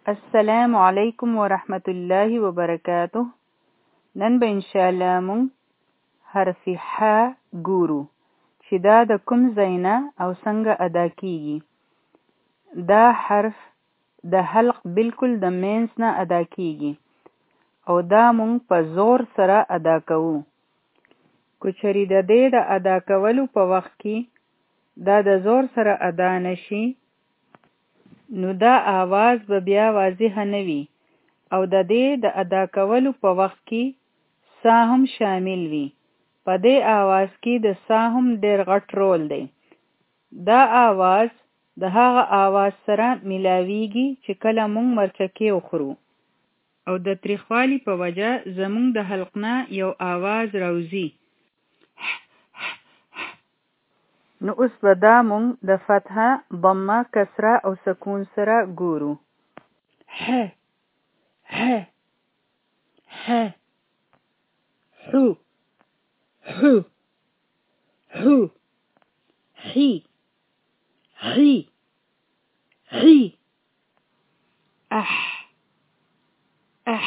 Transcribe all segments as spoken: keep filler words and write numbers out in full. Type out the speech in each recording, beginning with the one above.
السلام علیکم ورحمت الله وبرکاته. نن به انشاءالله مونږ حرف ح ګورو چې دا د کوم ځای نه او څنګه ادا کیږي. دا حرف د حلق بالکل د مینځ نه ادا کیږي او دا مونږ په زور سره ادا کوو. که چېرې د دې د ادا کولو په وخت کې دا د زور سره ادا نشي نو دا آواز به بیا واضح نه وي او د دې د ادا کولو په وخت کې سا هم شامل وي. په دې آواز کې د سا هم ډېر غټ رول دی. دا آواز د هغه آواز سره ملاویږي چې کله مونږ مرچکې وخورو او د تریخوالي په وجه زمونږ د حلق نه یو آواز راوځي. نو اوس به دا مونږ د فتحه، ضمه، کسره او سکون سره ګورو. ح ح ح حو حو حو حي حي حي اح اح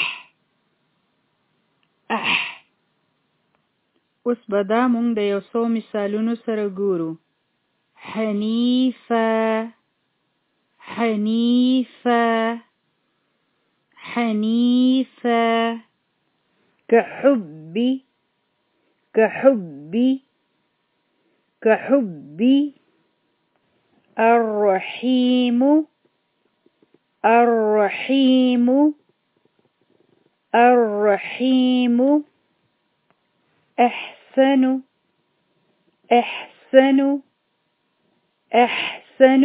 اح. اوس به دا مونږ د یو څو مثالونو سره ګورو. حنیفه حنیفه حنیفه كحبي كحبي كحبي الرحيم الرحيم الرحيم احسن احسن احسن.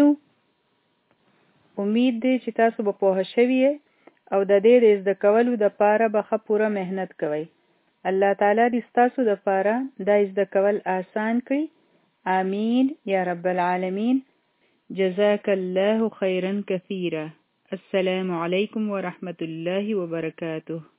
امید دی چې تاسو به پوه شوي او د دې د زده کولو دپاره به ښه پوره محنت کوئ. الله تعالی دې ستاسو دپاره دا زده کول آسان کړي. آمین یا رب العالمین. جزاک الله خیرا کثیرا. السلام علیکم ورحمت الله وبرکاته.